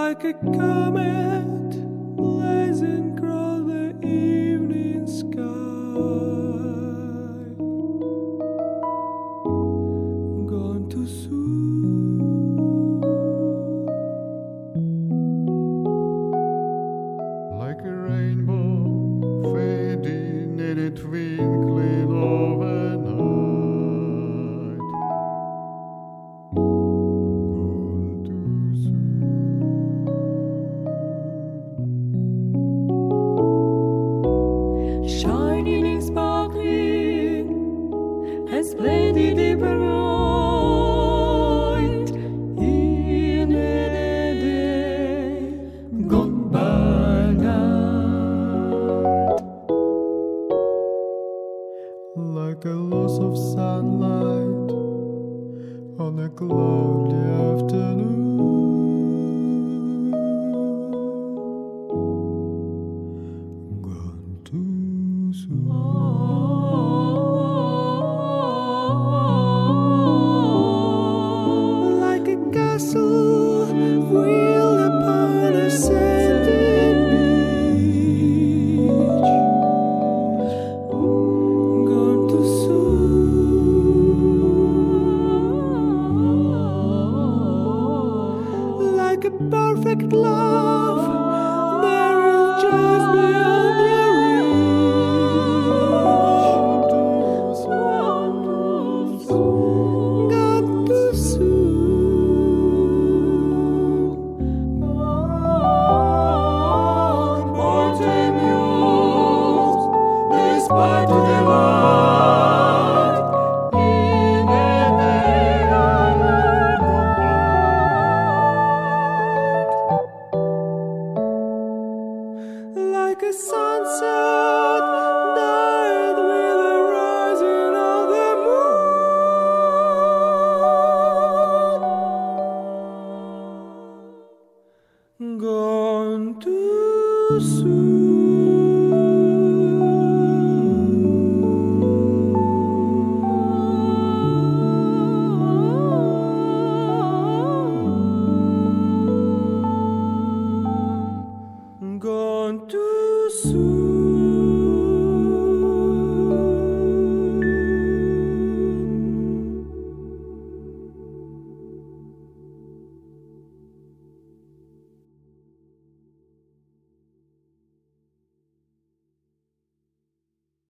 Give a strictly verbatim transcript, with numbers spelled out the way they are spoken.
like a comet blazing across the evening sky. Gone too soon, like a rainbow fading in a twinkling of an eye. Gone too soon, shining and sparkling and splendidly bright in a day gone by night. like a loss of sunlight on a cloudy afternoon.